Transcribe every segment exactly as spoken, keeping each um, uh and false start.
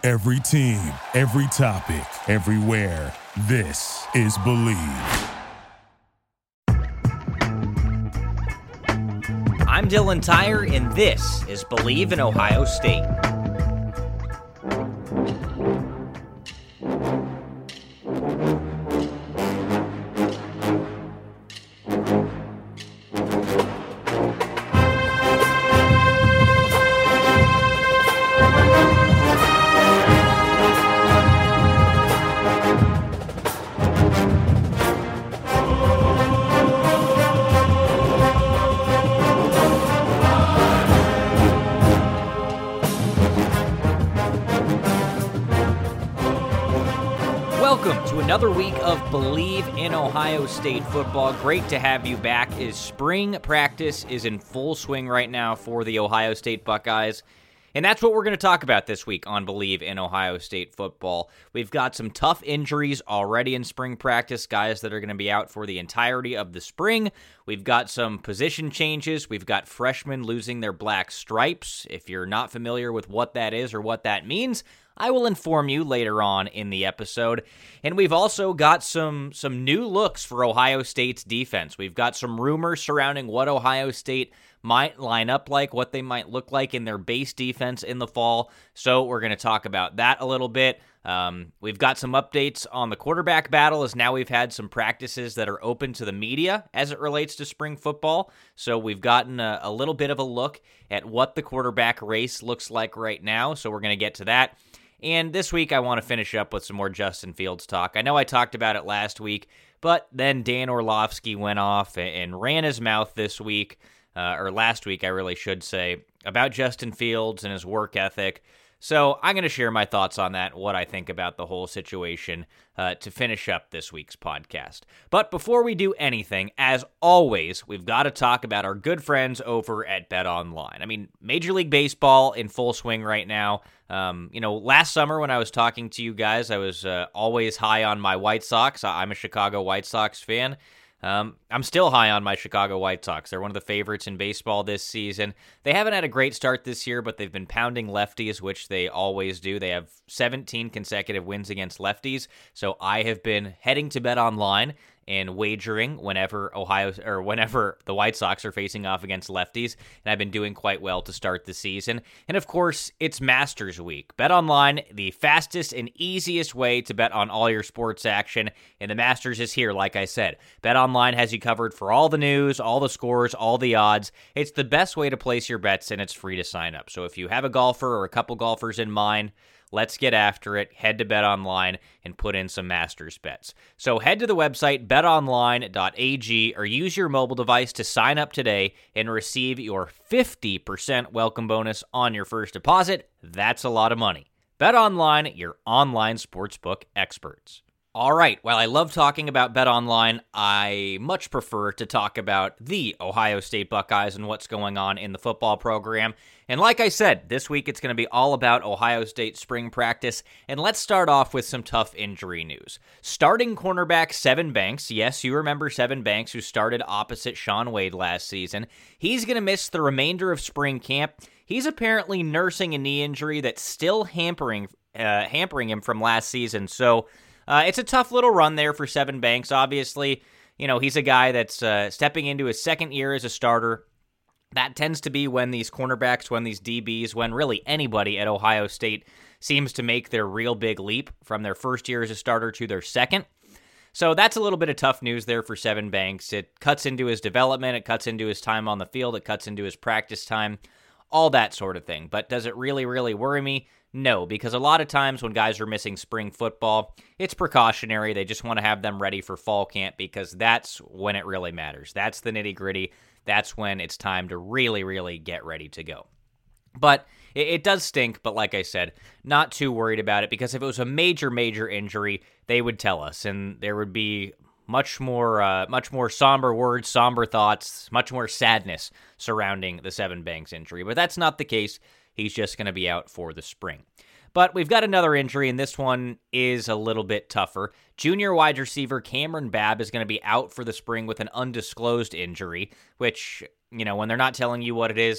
Every team, every topic, everywhere. This is Believe. I'm Dylan Tyre, and this is Believe in Ohio State. Another week of Believe in Ohio State football. Great to have you back. Is spring practice is in full swing right now for the Ohio State Buckeyes. And that's what we're going to talk about this week on Believe in Ohio State football. We've got some tough injuries already in spring practice, guys that are going to be out for the entirety of the spring. We've got some position changes. We've got freshmen losing their black stripes. If you're not familiar with what that is or what that means, I will inform you later on in the episode. And we've also got some some new looks for Ohio State's defense. We've got some rumors surrounding what Ohio State might line up like, what they might look like in their base defense in the fall. So we're going to talk about that a little bit. Um, we've got some updates on the quarterback battle, as now we've had some practices that are open to the media as it relates to spring football. So we've gotten a, a little bit of a look at what the quarterback race looks like right now. So we're going to get to that. And this week, I want to finish up with some more Justin Fields talk. I know I talked about it last week, but then Dan Orlovsky went off and ran his mouth this week, uh, or last week, I really should say, about Justin Fields and his work ethic. So I'm going to share my thoughts on that, what I think about the whole situation, uh, to finish up this week's podcast. But before we do anything, as always, we've got to talk about our good friends over at BetOnline. I mean, Major League Baseball in full swing right now. Um, you know, last summer when I was talking to you guys, I was uh, always high on my White Sox. I'm a Chicago White Sox fan. Um, I'm still high on my Chicago White Sox. They're one of the favorites in baseball this season. They haven't had a great start this year, but they've been pounding lefties, which they always do. They have seventeen consecutive wins against lefties. So I have been heading to BetOnline and wagering whenever Ohio or whenever the White Sox are facing off against lefties, and I've been doing quite well to start the season. And of course, it's Masters Week. BetOnline, the fastest and easiest way to bet on all your sports action, and the Masters is here, like I said. BetOnline has you covered for all the news, all the scores, all the odds. It's the best way to place your bets, and it's free to sign up. So if you have a golfer or a couple golfers in mind, let's get after it. Head to BetOnline and put in some Masters bets. So head to the website bet online dot a g or use your mobile device to sign up today and receive your fifty percent welcome bonus on your first deposit. That's a lot of money. BetOnline, your online sportsbook experts. All right, while I love talking about BetOnline, I much prefer to talk about the Ohio State Buckeyes and what's going on in the football program. And like I said, this week it's going to be all about Ohio State spring practice. And let's start off with some tough injury news. Starting cornerback Sevyn Banks, yes, you remember Sevyn Banks, who started opposite Shaun Wade last season. He's going to miss the remainder of spring camp. He's apparently nursing a knee injury that's still hampering, uh, hampering him from last season. So Uh, it's a tough little run there for Sevyn Banks. Obviously, you know, he's a guy that's uh, stepping into his second year as a starter. That tends to be when these cornerbacks, when these D Bs, when really anybody at Ohio State seems to make their real big leap from their first year as a starter to their second. So that's a little bit of tough news there for Sevyn Banks. It cuts into his development. It cuts into his time on the field. It cuts into his practice time, all that sort of thing. But does it really, really worry me? No, because a lot of times when guys are missing spring football, it's precautionary. They just want to have them ready for fall camp because that's when it really matters. That's the nitty-gritty. That's when it's time to really, really get ready to go. But it, it does stink, but like I said, not too worried about it because if it was a major, major injury, they would tell us, and there would be much more uh, much more somber words, somber thoughts, much more sadness surrounding the Sevyn Banks injury. But that's not the case. He's just going to be out for the spring. But we've got another injury, and this one is a little bit tougher. Junior wide receiver Cameron Babb is going to be out for the spring with an undisclosed injury, which, you know, when they're not telling you what it is,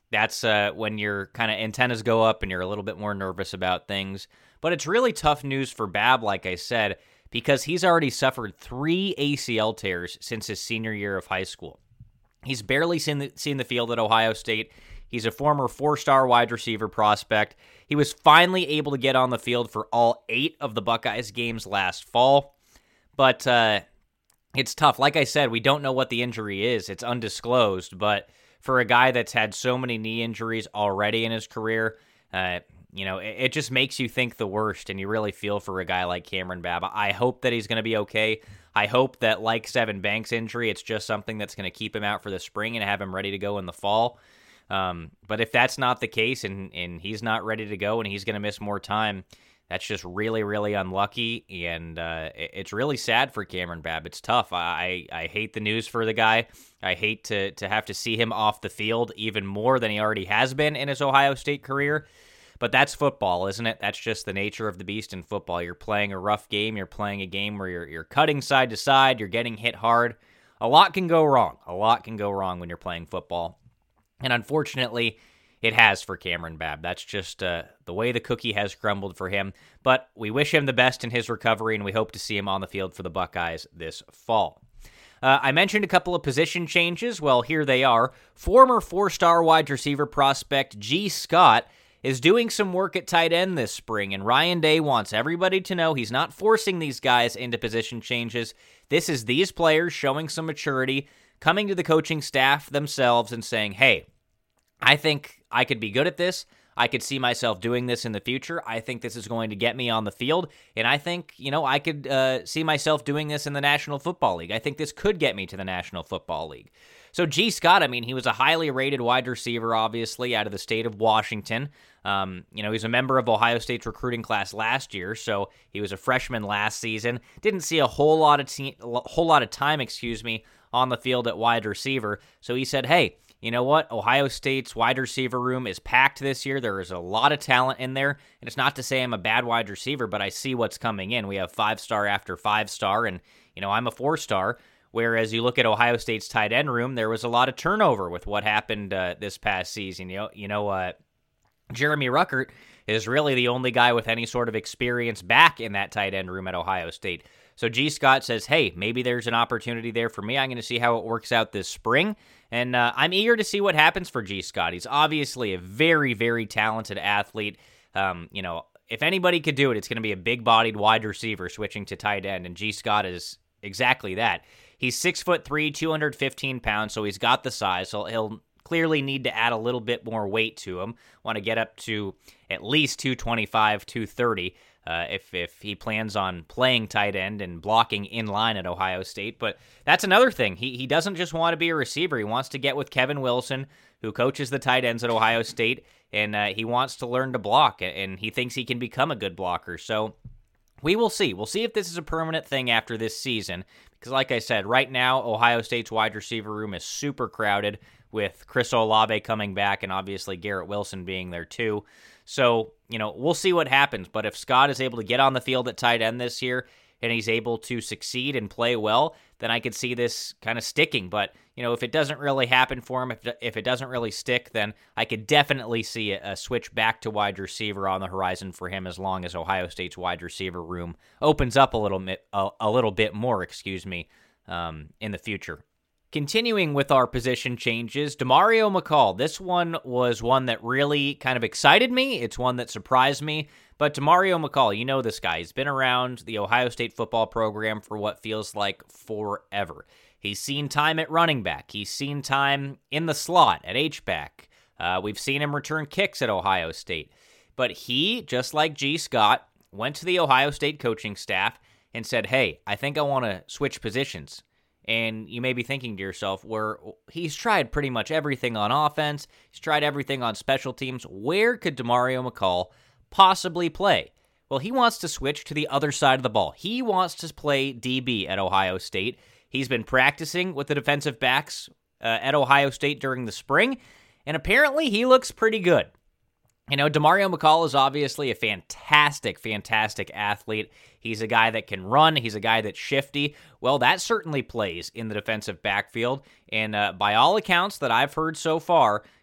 That's uh, when your kind of antennas go up and you're a little bit more nervous about things. But it's really tough news for Bab, like I said, because he's already suffered three A C L tears since his senior year of high school. He's barely seen the, seen the field at Ohio State. He's a former four-star wide receiver prospect. He was finally able to get on the field for all eight of the Buckeyes games last fall. But uh, it's tough. Like I said, we don't know what the injury is. It's undisclosed. But for a guy that's had so many knee injuries already in his career, uh, you know, it, it just makes you think the worst, and you really feel for a guy like Cameron Bab. I hope that he's going to be okay. I hope that, like Sevyn Banks' injury, it's just something that's going to keep him out for the spring and have him ready to go in the fall. Um, but if that's not the case and, and he's not ready to go and he's going to miss more time, that's just really, really unlucky, and uh, it, it's really sad for Cameron Bab. It's tough. I, I hate the news for the guy. I hate to, to have to see him off the field even more than he already has been in his Ohio State career. But that's football, isn't it? That's just the nature of the beast in football. You're playing a rough game. You're playing a game where you're you're cutting side to side. You're getting hit hard. A lot can go wrong. A lot can go wrong when you're playing football. And unfortunately, it has for Cameron Bab. That's just uh, the way the cookie has crumbled for him. But we wish him the best in his recovery, and we hope to see him on the field for the Buckeyes this fall. Uh, I mentioned a couple of position changes. Well, here they are. Former four-star wide receiver prospect Gee Scott is doing some work at tight end this spring, and Ryan Day wants everybody to know he's not forcing these guys into position changes. This is these players showing some maturity, coming to the coaching staff themselves and saying, hey, I think I could be good at this. I could see myself doing this in the future. I think this is going to get me on the field, and I think, you know, I could uh, see myself doing this in the National Football League. I think this could get me to the National Football League. So Gee Scott, I mean, he was a highly rated wide receiver, obviously, out of the state of Washington. Um, you know, he's a member of Ohio State's recruiting class last year, so he was a freshman last season. Didn't see a whole lot of te- whole lot of time, excuse me, on the field at wide receiver. So he said, hey, you know what? Ohio State's wide receiver room is packed this year. There is a lot of talent in there. And it's not to say I'm a bad wide receiver, but I see what's coming in. We have five-star after five-star, and, you know, I'm a four-star. Whereas you look at Ohio State's tight end room, there was a lot of turnover with what happened uh, this past season. You know, you know uh, Jeremy Ruckert is really the only guy with any sort of experience back in that tight end room at Ohio State. So Gee Scott says, hey, maybe there's an opportunity there for me. I'm going to see how it works out this spring. And uh, I'm eager to see what happens for Gee Scott. He's obviously a very, very talented athlete. Um, you know, if anybody could do it, it's going to be a big-bodied wide receiver switching to tight end, and Gee Scott is exactly that. He's six foot three, two hundred fifteen pounds, so he's got the size. So he'll clearly need to add a little bit more weight to him. Want to get up to at least two twenty-five, two thirty uh, if if he plans on playing tight end and blocking in line at Ohio State. But that's another thing. He he doesn't just want to be a receiver. He wants to get with Kevin Wilson, who coaches the tight ends at Ohio State, and uh, he wants to learn to block, and he thinks he can become a good blocker. So we will see. We'll see if this is a permanent thing after this season. Because like I said, right now, Ohio State's wide receiver room is super crowded with Chris Olave coming back and obviously Garrett Wilson being there too. So, you know, we'll see what happens. But if Scott is able to get on the field at tight end this year and he's able to succeed and play well, then I could see this kind of sticking. But, you know, if it doesn't really happen for him, if, if it doesn't really stick, then I could definitely see a, a switch back to wide receiver on the horizon for him as long as Ohio State's wide receiver room opens up a little bit, a, a little bit more, excuse me, um, in the future. Continuing with our position changes, Demario McCall. This one was one that really kind of excited me. It's one that surprised me. But Demario McCall, you know this guy. He's been around the Ohio State football program for what feels like forever. He's seen time at running back. He's seen time in the slot at H-back. Uh, we've seen him return kicks at Ohio State. But he, just like Gee Scott, went to the Ohio State coaching staff and said, hey, I think I want to switch positions. And you may be thinking to yourself, where he's tried pretty much everything on offense, he's tried everything on special teams, where could Demario McCall possibly play? Well, he wants to switch to the other side of the ball. He wants to play D B at Ohio State. He's been practicing with the defensive backs uh, at Ohio State during the spring, and apparently he looks pretty good. You know, Demario McCall is obviously a fantastic, fantastic athlete. He's a guy that can run. He's a guy that's shifty. Well, that certainly plays in the defensive backfield. And uh, by all accounts that I've heard so far,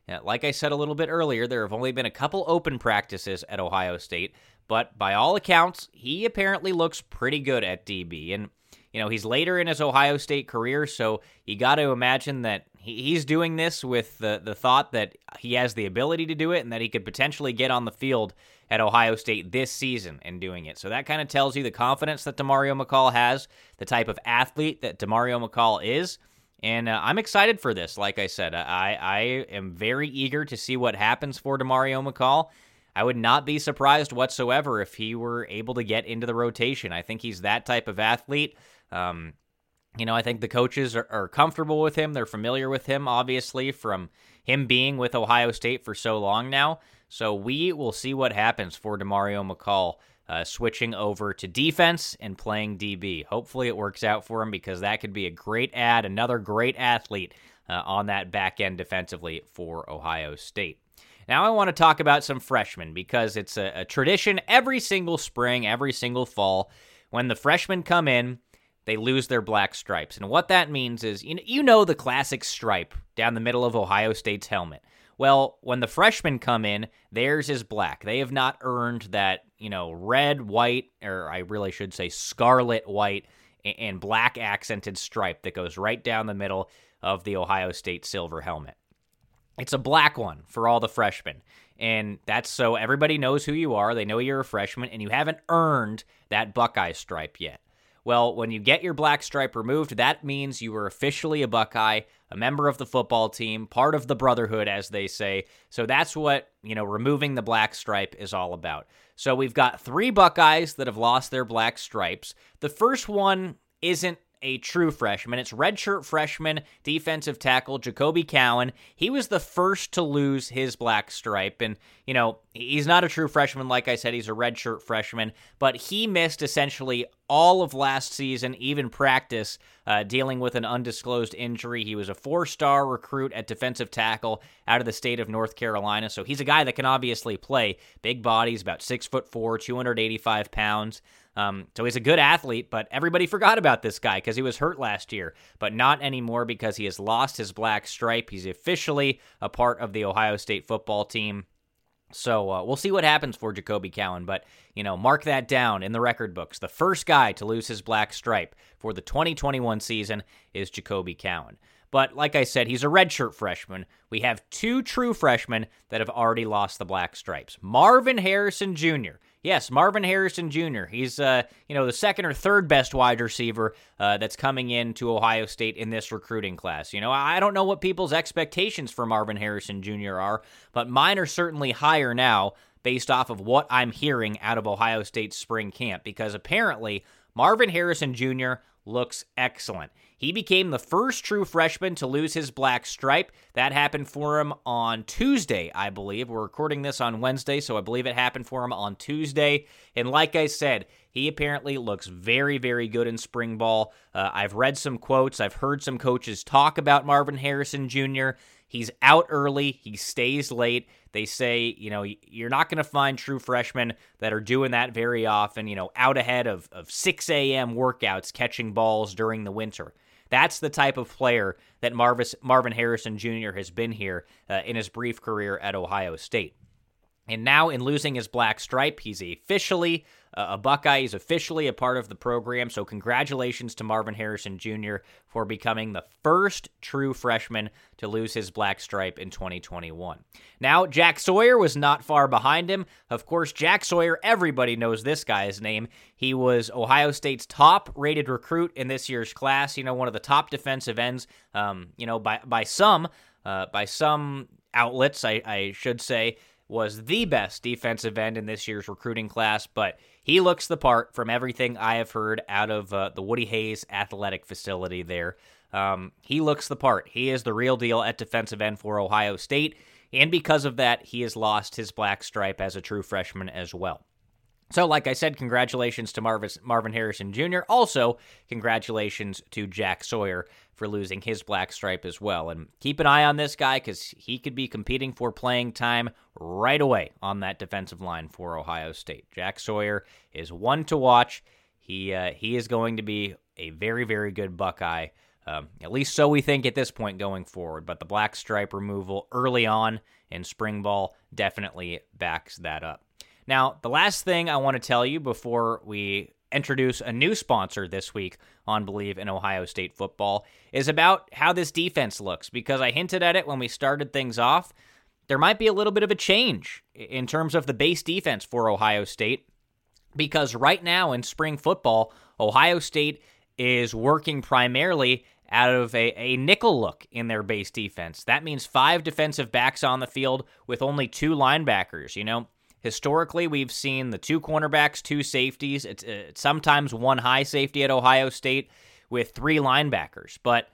Uh, like I said a little bit earlier, there have only been a couple open practices at Ohio State, but by all accounts, he apparently looks pretty good at D B. And, you know, he's later in his Ohio State career, so you got to imagine that he's doing this with the, the thought that he has the ability to do it and that he could potentially get on the field at Ohio State this season and doing it. So that kind of tells you the confidence that Demario McCall has, the type of athlete that Demario McCall is. And uh, I'm excited for this. Like I said, I, I am very eager to see what happens for Demario McCall. I would not be surprised whatsoever if he were able to get into the rotation. I think he's that type of athlete. Um, you know, I think the coaches are, are comfortable with him. They're familiar with him, obviously, from him being with Ohio State for so long now. So we will see what happens for Demario McCall uh, switching over to defense and playing D B. Hopefully it works out for him because that could be a great add, another great athlete uh, on that back end defensively for Ohio State. Now I want to talk about some freshmen because it's a, a tradition every single spring, every single fall. When the freshmen come in, they lose their black stripes. And what that means is, you know, you know the classic stripe down the middle of Ohio State's helmet. Well, when the freshmen come in, theirs is black. They have not earned that, you know, red, white, or I really should say scarlet, white, and black accented stripe that goes right down the middle of the Ohio State silver helmet. It's a black one for all the freshmen, and that's so everybody knows who you are. They know you're a freshman, and you haven't earned that Buckeye stripe yet. Well, when you get your black stripe removed, that means you are officially a Buckeye, a member of the football team, part of the brotherhood, as they say. So that's what, you know, removing the black stripe is all about. So we've got three Buckeyes that have lost their black stripes. The first one isn't a true freshman. It's redshirt freshman defensive tackle Jacoby Cowan. He was the first to lose his black stripe. And, you know, he's not a true freshman. Like I said, he's a redshirt freshman. But he missed essentially all of last season, even practice, uh, dealing with an undisclosed injury. He was a four-star recruit at defensive tackle out of the state of North Carolina. So he's a guy that can obviously play. Big body, he's about six foot four, two hundred eighty-five pounds. Um, so he's a good athlete, but everybody forgot about this guy because he was hurt last year, but not anymore because he has lost his black stripe. He's officially a part of the Ohio State football team. So uh, we'll see what happens for Jacoby Cowan, but, you know, mark that down in the record books. The first guy to lose his black stripe for the twenty twenty-one season is Jacoby Cowan. But like I said, he's a redshirt freshman. We have two true freshmen that have already lost the black stripes. Marvin Harrison Junior Yes, Marvin Harrison Junior He's, uh, you know, the second or third best wide receiver uh, that's coming into Ohio State in this recruiting class. You know, I don't know what people's expectations for Marvin Harrison Junior are, but mine are certainly higher now based off of what I'm hearing out of Ohio State's spring camp, because apparently Marvin Harrison Junior looks excellent. He became the first true freshman to lose his black stripe. That happened for him on Tuesday, I believe. We're recording this on Wednesday, so I believe it happened for him on Tuesday. And like I said, he apparently looks very, very good in spring ball. Uh, I've read some quotes. I've heard some coaches talk about Marvin Harrison Junior He's out early. He stays late. They say, you know, you're not going to find true freshmen that are doing that very often, you know, out ahead of, of six a.m. workouts catching balls during the winter. That's the type of player that Marvis, Marvin Harrison Junior has been here uh, in his brief career at Ohio State. And now in losing his black stripe, he's officially uh, a Buckeye. He's officially a part of the program. So congratulations to Marvin Harrison Junior for becoming the first true freshman to lose his black stripe in twenty twenty-one. Now, Jack Sawyer was not far behind him. Of course, Jack Sawyer, everybody knows this guy's name. He was Ohio State's top-rated recruit in this year's class. You know, one of the top defensive ends, um, you know, by, by some, uh, by some outlets, I, I should say, was the best defensive end in this year's recruiting class, but he looks the part from everything I have heard out of uh, the Woody Hayes athletic facility there. Um, he looks the part. He is the real deal at defensive end for Ohio State, and because of that, he has lost his black stripe as a true freshman as well. So, like I said, congratulations to Marvis, Marvin Harrison Junior Also, congratulations to Jack Sawyer for losing his black stripe as well. And keep an eye on this guy because he could be competing for playing time right away on that defensive line for Ohio State. Jack Sawyer is one to watch. He uh, he is going to be a very, very good Buckeye Um, at least so we think at this point going forward. But the black stripe removal early on in spring ball definitely backs that up. Now, the last thing I want to tell you before we introduce a new sponsor this week on Believe in Ohio State Football is about how this defense looks, because I hinted at it when we started things off. There might be a little bit of a change in terms of the base defense for Ohio State, because right now in spring football, Ohio State is working primarily out of a, a nickel look in their base defense. That means five defensive backs on the field with only two linebackers. You know, historically, we've seen the two cornerbacks, two safeties. It's, it's sometimes one high safety at Ohio State with three linebackers. But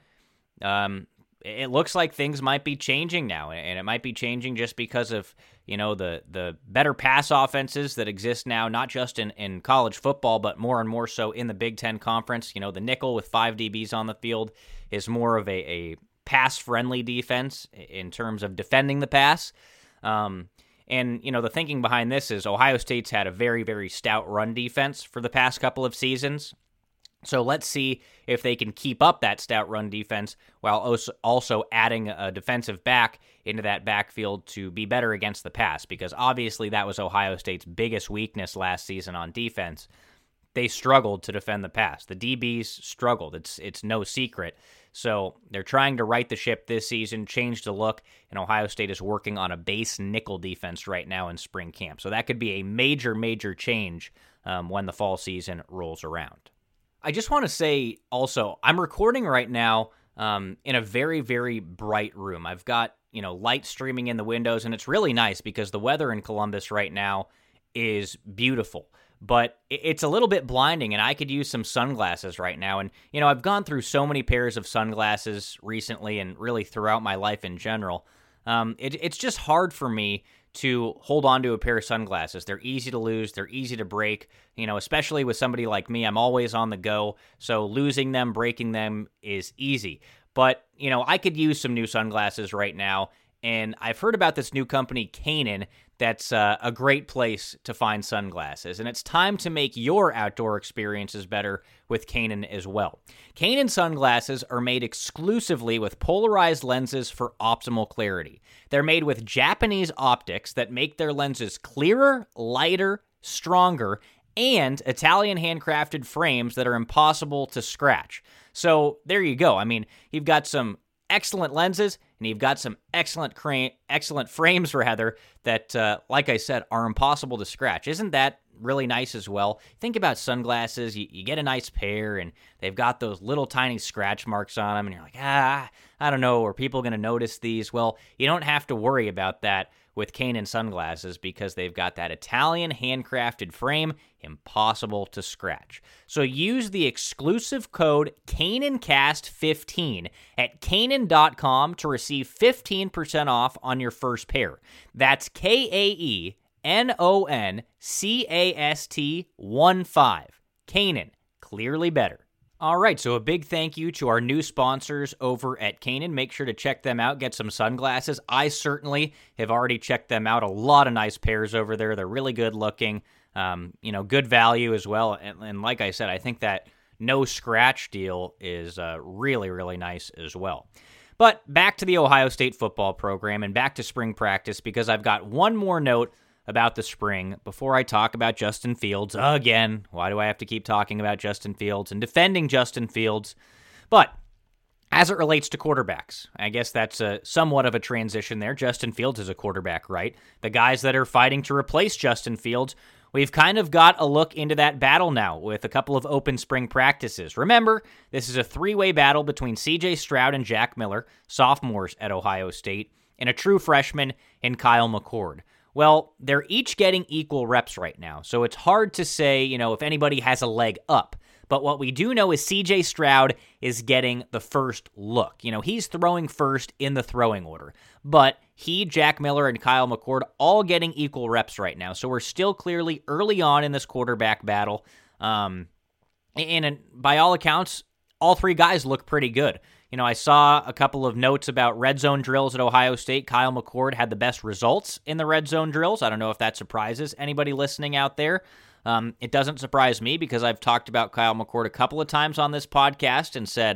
um, it looks like things might be changing now, and it might be changing just because of, you know, the the better pass offenses that exist now, not just in, in college football, but more and more so in the Big Ten Conference. You know, the nickel with five D Bs on the field is more of a, a pass-friendly defense in terms of defending the pass. Um, and, you know, the thinking behind this is Ohio State's had a very, very stout run defense for the past couple of seasons. So let's see if they can keep up that stout run defense while also adding a defensive back into that backfield to be better against the pass, because obviously that was Ohio State's biggest weakness last season on defense. They struggled to defend the pass. The D Bs struggled. It's it's no secret. So they're trying to right the ship this season, change the look, and Ohio State is working on a base nickel defense right now in spring camp. So that could be a major, major change um, when the fall season rolls around. I just want to say also, I'm recording right now um, in a very, very bright room. I've got, you know, light streaming in the windows, and it's really nice because the weather in Columbus right now is beautiful. But it's a little bit blinding, and I could use some sunglasses right now. And, you know, I've gone through so many pairs of sunglasses recently and really throughout my life in general. Um, it, it's just hard for me to hold on to a pair of sunglasses. They're easy to lose. They're easy to break, you know, especially with somebody like me. I'm always on the go, so losing them, breaking them is easy. But, you know, I could use some new sunglasses right now, and I've heard about this new company, Kaenon, that's uh, a great place to find sunglasses. And it's time to make your outdoor experiences better with Kaenon as well. Kaenon sunglasses are made exclusively with polarized lenses for optimal clarity. They're made with Japanese optics that make their lenses clearer, lighter, stronger, and Italian handcrafted frames that are impossible to scratch. So there you go. I mean, you've got some excellent lenses, and you've got some excellent cra- excellent frames, rather, that, uh, like I said, are impossible to scratch. Isn't that really nice as well? Think about sunglasses. You, you get a nice pair, and they've got those little tiny scratch marks on them, and you're like, ah, I don't know, are people going to notice these? Well, you don't have to worry about that with Kaenon sunglasses because they've got that Italian handcrafted frame, impossible to scratch. So use the exclusive code Kaenon Cast fifteen at Kaenon dot com to receive fifteen percent off on your first pair. That's K A E N O N C A S T one five. Kaenon, clearly better. All right, so a big thank you to our new sponsors over at Kaenon. Make sure to check them out, get some sunglasses. I certainly have already checked them out. A lot of nice pairs over there. They're really good looking, um, you know, good value as well. And, and like I said, I think that no scratch deal is uh, really, really nice as well. But back to the Ohio State football program and back to spring practice, because I've got one more note about the spring before I talk about Justin Fields again. Why do I have to keep talking about Justin Fields and defending Justin Fields? But as it relates to quarterbacks, I guess that's a, somewhat of a transition there. Justin Fields is a quarterback, right? The guys that are fighting to replace Justin Fields, we've kind of got a look into that battle now with a couple of open spring practices. Remember, this is a three-way battle between C J Stroud and Jack Miller, sophomores at Ohio State, and a true freshman in Kyle McCord. Well, they're each getting equal reps right now, so it's hard to say, you know, if anybody has a leg up. But what we do know is C J Stroud is getting the first look. You know, he's throwing first in the throwing order. But he, Jack Miller, and Kyle McCord all getting equal reps right now. So we're still clearly early on in this quarterback battle. Um, and, and by all accounts, all three guys look pretty good. You know, I saw a couple of notes about red zone drills at Ohio State. Kyle McCord had the best results in the red zone drills. I don't know if that surprises anybody listening out there. Um, it doesn't surprise me because I've talked about Kyle McCord a couple of times on this podcast and said,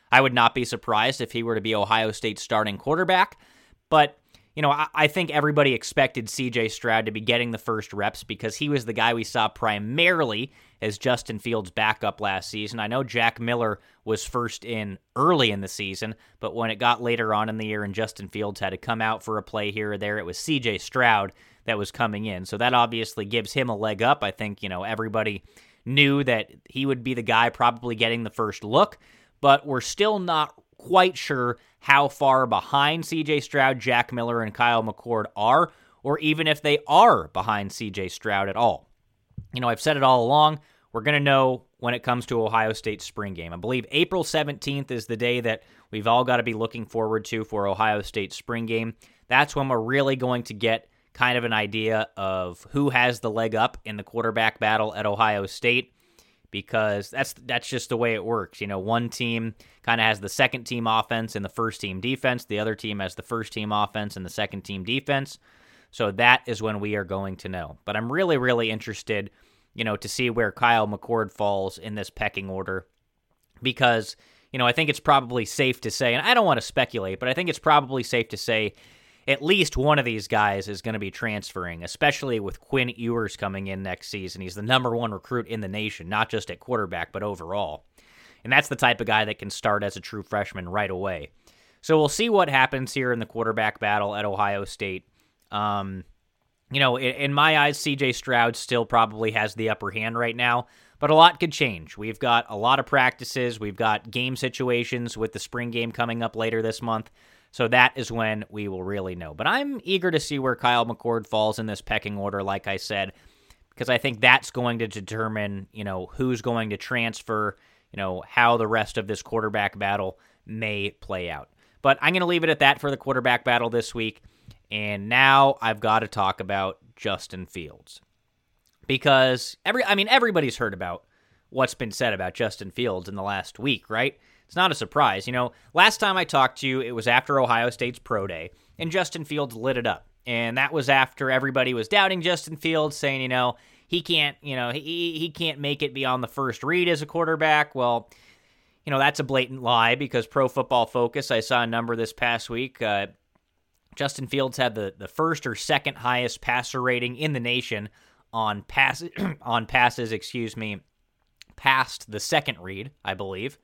I would not be surprised if he were to be Ohio State's starting quarterback. But, you know, I, I think everybody expected C J Stroud to be getting the first reps because he was the guy we saw primarily as Justin Fields' backup last season. I know Jack Miller was first in early in the season, but when it got later on in the year and Justin Fields had to come out for a play here or there, it was C J Stroud that was coming in. So that obviously gives him a leg up. I think, you know, everybody knew that he would be the guy probably getting the first look, but we're still not quite sure how far behind C J Stroud, Jack Miller, and Kyle McCord are, or even if they are behind C J Stroud at all. You know, I've said it all along, we're going to know when it comes to Ohio State's spring game. I believe April seventeenth is the day that we've all got to be looking forward to for Ohio State's spring game. That's when we're really going to get kind of an idea of who has the leg up in the quarterback battle at Ohio State, because that's that's just the way it works. You know, one team kind of has the second team offense and the first team defense. The other team has the first team offense and the second team defense. So that is when we are going to know. But I'm really, really interested, you know, to see where Kyle McCord falls in this pecking order, because, you know, I think it's probably safe to say, and I don't want to speculate, but I think it's probably safe to say at least one of these guys is going to be transferring, especially with Quinn Ewers coming in next season. He's the number one recruit in the nation, not just at quarterback, but overall. And that's the type of guy that can start as a true freshman right away. So we'll see what happens here in the quarterback battle at Ohio State. Um, you know, in, in my eyes, C J Stroud still probably has the upper hand right now, but a lot could change. We've got a lot of practices. We've got game situations with the spring game coming up later this month. So that is when we will really know. But I'm eager to see where Kyle McCord falls in this pecking order, like I said, because I think that's going to determine, you know, who's going to transfer, you know, how the rest of this quarterback battle may play out. But I'm going to leave it at that for the quarterback battle this week. And now I've got to talk about Justin Fields. Because, every I mean, everybody's heard about what's been said about Justin Fields in the last week, right? It's not a surprise. You know, last time I talked to you, it was after Ohio State's Pro Day, and Justin Fields lit it up. And that was after everybody was doubting Justin Fields, saying, you know, he can't, you know, he he can't make it beyond the first read as a quarterback. Well, you know, that's a blatant lie, because Pro Football Focus, I saw a number this past week, uh, Justin Fields had the, the first or second highest passer rating in the nation on pass, on passes, excuse me, past the second read, I believe.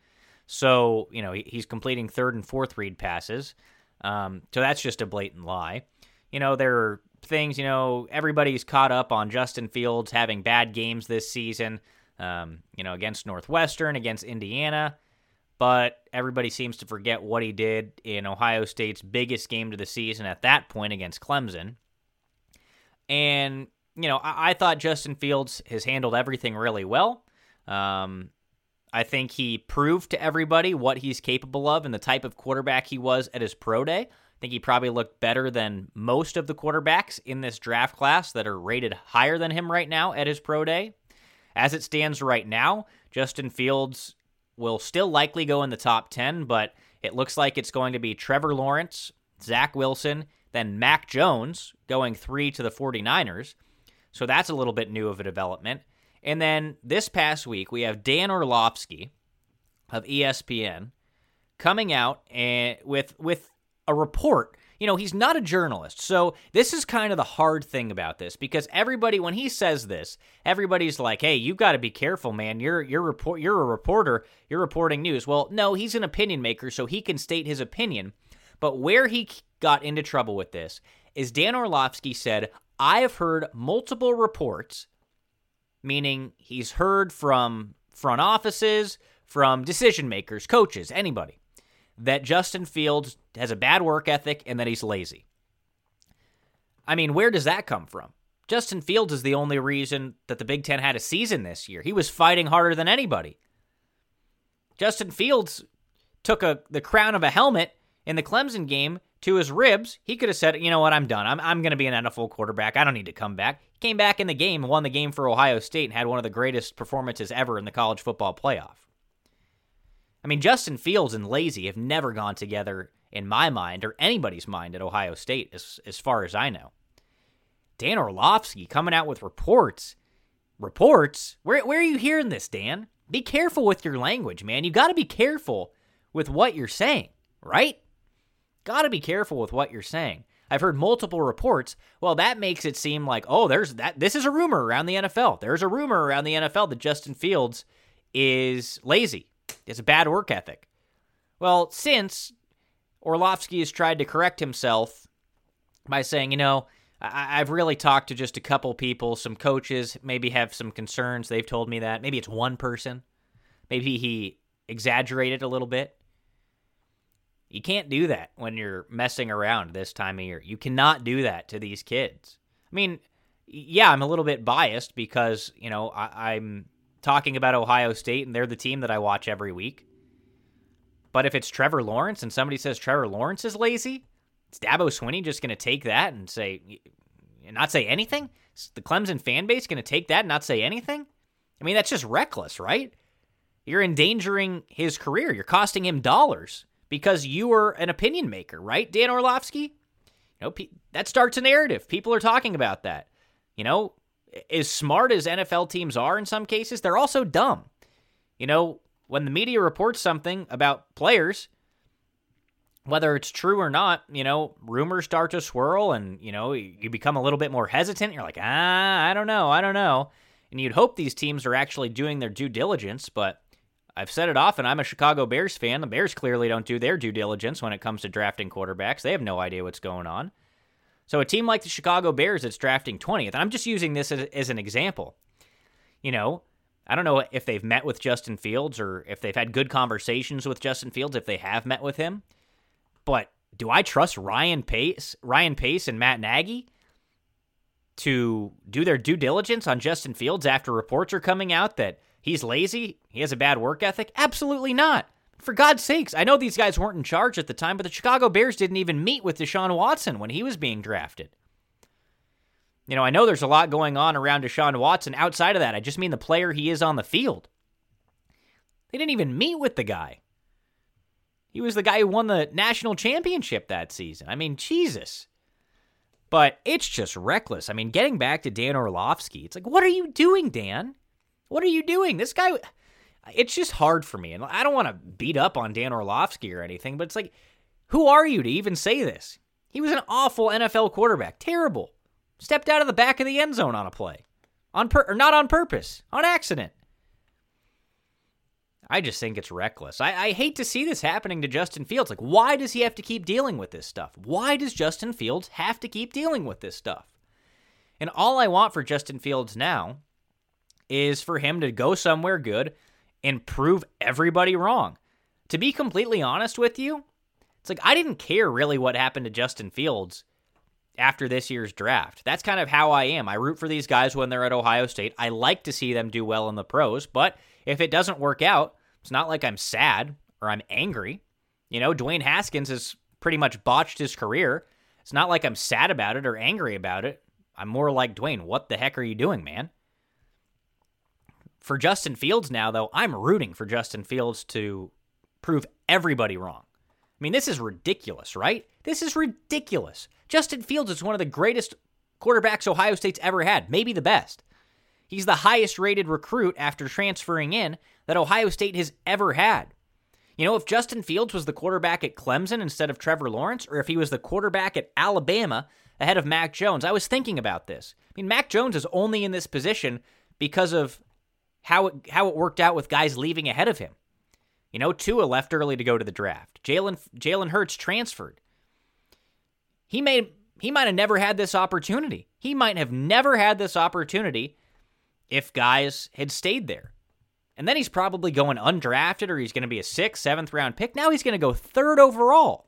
So, you know, he's completing third and fourth read passes. Um, so that's just a blatant lie. You know, there are things, you know, everybody's caught up on Justin Fields having bad games this season, um, you know, against Northwestern, against Indiana. But everybody seems to forget what he did in Ohio State's biggest game of the season at that point against Clemson. And, you know, I, I thought Justin Fields has handled everything really well. Um, I think he proved to everybody what he's capable of and the type of quarterback he was at his pro day. I think he probably looked better than most of the quarterbacks in this draft class that are rated higher than him right now at his pro day. As it stands right now, Justin Fields will still likely go in the top ten, but it looks like it's going to be Trevor Lawrence, Zach Wilson, then Mac Jones going three to the 49ers. So that's a little bit new of a development. And then this past week, we have Dan Orlovsky of E S P N coming out and with with a report. You know, he's not a journalist, so this is kind of the hard thing about this, because everybody, when he says this, everybody's like, "Hey, you got to be careful, man. You're you're report you're a reporter. You're reporting news." Well, no, he's an opinion maker, so he can state his opinion. But where he got into trouble with this is Dan Orlovsky said, "I have heard multiple reports," meaning he's heard from front offices, from decision makers, coaches, anybody, that Justin Fields has a bad work ethic and that he's lazy. I mean, where does that come from? Justin Fields is the only reason that the Big Ten had a season this year. He was fighting harder than anybody. Justin Fields took a the crown of a helmet in the Clemson game to his ribs. He could have said, you know what, I'm done. I'm, I'm going to be an N F L quarterback. I don't need to come back. He came back in the game, won the game for Ohio State, and had one of the greatest performances ever in the college football playoff. I mean, Justin Fields and lazy have never gone together in my mind, or anybody's mind at Ohio State, as, as far as I know. Dan Orlovsky coming out with reports. Reports? Where, where are you hearing this, Dan? Be careful with your language, man. You got to be careful with what you're saying, right? Got to be careful with what you're saying. I've heard multiple reports. Well, that makes it seem like, oh, there's that. This is a rumor around the N F L. There's a rumor around the N F L that Justin Fields is lazy. He has a bad work ethic. Well, since Orlovsky has tried to correct himself by saying, you know, I- I've really talked to just a couple people, some coaches, maybe have some concerns. They've told me that. Maybe it's one person. Maybe he exaggerated a little bit. You can't do that when you're messing around this time of year. You cannot do that to these kids. I mean, yeah, I'm a little bit biased because, you know, I- I'm talking about Ohio State and they're the team that I watch every week. But if it's Trevor Lawrence and somebody says Trevor Lawrence is lazy, is Dabo Swinney just going to take that and say, and not say anything? Is the Clemson fan base going to take that and not say anything? I mean, that's just reckless, right? You're endangering his career. You're costing him dollars because you are an opinion maker, right, Dan Orlovsky? You know, that starts a narrative. People are talking about that. You know, as smart as N F L teams are in some cases, they're also dumb. You know, when the media reports something about players, whether it's true or not, you know, rumors start to swirl and, you know, you become a little bit more hesitant. You're like, ah, I don't know, I don't know. And you'd hope these teams are actually doing their due diligence, but I've said it often, I'm a Chicago Bears fan. The Bears clearly don't do their due diligence when it comes to drafting quarterbacks. They have no idea what's going on. So a team like the Chicago Bears that's drafting twentieth, and I'm just using this as, as an example. You know, I don't know if they've met with Justin Fields or if they've had good conversations with Justin Fields, if they have met with him. But do I trust Ryan Pace, Ryan Pace and Matt Nagy to do their due diligence on Justin Fields after reports are coming out that he's lazy, he has a bad work ethic? Absolutely not. For God's sakes, I know these guys weren't in charge at the time, but the Chicago Bears didn't even meet with Deshaun Watson when he was being drafted. You know, I know there's a lot going on around Deshaun Watson. Outside of that, I just mean the player he is on the field. They didn't even meet with the guy. He was the guy who won the national championship that season. I mean, Jesus. But it's just reckless. I mean, getting back to Dan Orlovsky, it's like, what are you doing, Dan? What are you doing? This guy, it's just hard for me. And I don't want to beat up on Dan Orlovsky or anything, but it's like, who are you to even say this? He was an awful N F L quarterback. Terrible. Stepped out of the back of the end zone on a play. On pur- or not on purpose. On accident. I just think it's reckless. I, I hate to see this happening to Justin Fields. Like, why does he have to keep dealing with this stuff? Why does Justin Fields have to keep dealing with this stuff? And all I want for Justin Fields now is for him to go somewhere good and prove everybody wrong. To be completely honest with you, it's like I didn't care really what happened to Justin Fields after this year's draft. That's kind of how I am. I root for these guys when they're at Ohio State. I like to see them do well in the pros, but if it doesn't work out, it's not like I'm sad or I'm angry. You know, Dwayne Haskins has pretty much botched his career. It's not like I'm sad about it or angry about it. I'm more like, Dwayne, what the heck are you doing, man? For Justin Fields now, though, I'm rooting for Justin Fields to prove everybody wrong. I mean, this is ridiculous, right? This is ridiculous. Justin Fields is one of the greatest quarterbacks Ohio State's ever had, maybe the best. He's the highest rated recruit after transferring in that Ohio State has ever had. You know, if Justin Fields was the quarterback at Clemson instead of Trevor Lawrence, or if he was the quarterback at Alabama ahead of Mac Jones, I was thinking about this. I mean, Mac Jones is only in this position because of how it, how it worked out with guys leaving ahead of him. You know, Tua left early to go to the draft. Jalen Jalen Hurts transferred. He may he might have never had this opportunity. He might have never had this opportunity if guys had stayed there. And then he's probably going undrafted, or he's going to be a sixth, seventh round pick. Now he's going to go third overall.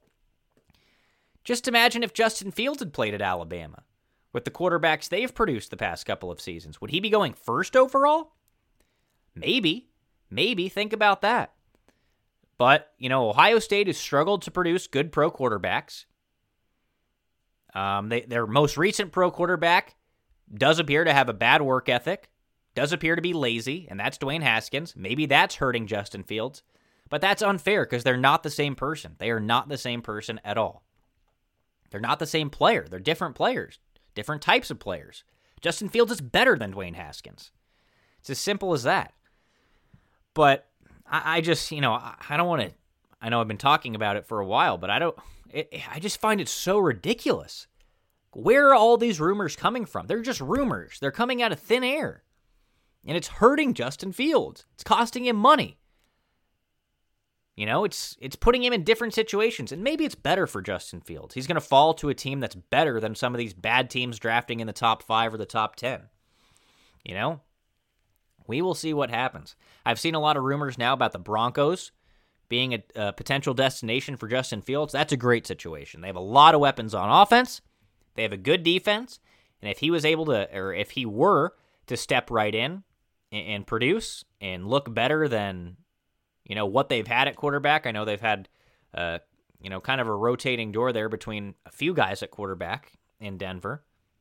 Just imagine if Justin Fields had played at Alabama with the quarterbacks they've produced the past couple of seasons. Would he be going first overall? Maybe. Maybe. Think about that. But, you know, Ohio State has struggled to produce good pro quarterbacks. Um, they, their most recent pro quarterback does appear to have a bad work ethic, does appear to be lazy, and that's Dwayne Haskins. Maybe that's hurting Justin Fields. But that's unfair because they're not the same person. They are not the same person at all. They're not the same player. They're different players, different types of players. Justin Fields is better than Dwayne Haskins. It's as simple as that. But I, I just, you know, I, I don't want to, I know I've been talking about it for a while, but I don't. It, I just find it so ridiculous. Where are all these rumors coming from? They're just rumors. They're coming out of thin air. And it's hurting Justin Fields. It's costing him money. You know, it's it's putting him in different situations. And maybe it's better for Justin Fields. He's going to fall to a team that's better than some of these bad teams drafting in the top five or the top ten. You know? We will see what happens. I've seen a lot of rumors now about the Broncos being a, a potential destination for Justin Fields. That's a great situation. They have a lot of weapons on offense. They have a good defense, and if he was able to, or if he were to step right in and, and produce and look better than, you know, what they've had at quarterback. I know they've had, uh, you know, kind of a rotating door there between a few guys at quarterback in Denver.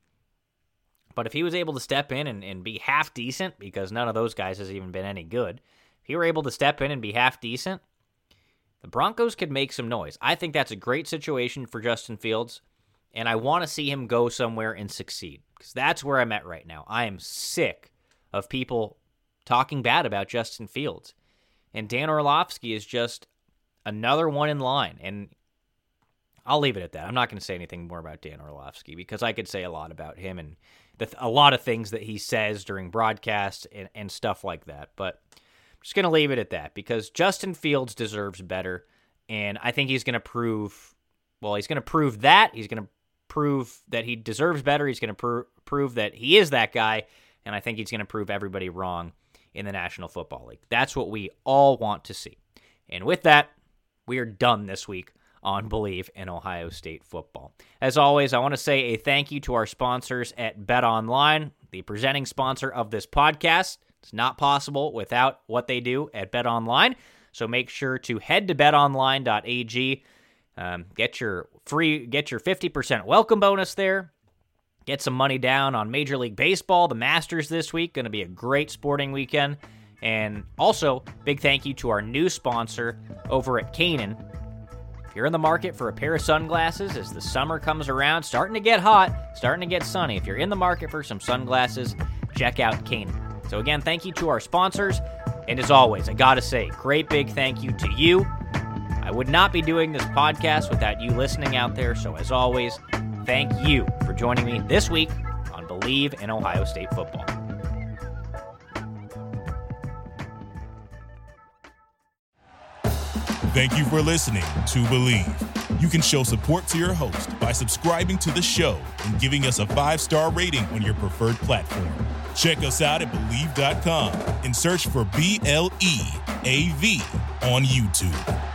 But if he was able to step in and, and be half decent, because none of those guys has even been any good, if he were able to step in and be half decent, the Broncos could make some noise. I think that's a great situation for Justin Fields. And I want to see him go somewhere and succeed, because that's where I'm at right now. I am sick of people talking bad about Justin Fields. And Dan Orlovsky is just another one in line. And I'll leave it at that. I'm not going to say anything more about Dan Orlovsky, because I could say a lot about him and the, a lot of things that he says during broadcasts and, and stuff like that. But I'm just going to leave it at that, because Justin Fields deserves better. And I think he's going to prove, well, he's going to prove that. He's going to prove that he deserves better. He's going to pr- prove that he is that guy, and I think he's going to prove everybody wrong in the National Football League. That's what we all want to see. And with that, we are done this week on Believe in Ohio State Football. As always, I want to say a thank you to our sponsors at BetOnline, the presenting sponsor of this podcast. It's not possible without what they do at BetOnline, so make sure to head to bet online dot a g. Um, get your free, get your fifty percent welcome bonus there. Get some money down on Major League Baseball, the Masters this week. Going to be a great sporting weekend. And also, big thank you to our new sponsor over at Kaenon. If you're in the market for a pair of sunglasses as the summer comes around, starting to get hot, starting to get sunny, if you're in the market for some sunglasses, check out Kaenon. So again, thank you to our sponsors. And as always, I got to say, great big thank you to you. I would not be doing this podcast without you listening out there, so as always, thank you for joining me this week on Believe in Ohio State Football. Thank you for listening to Believe. You can show support to your host by subscribing to the show and giving us a five-star rating on your preferred platform. Check us out at Believe dot com and search for B L E A V on YouTube.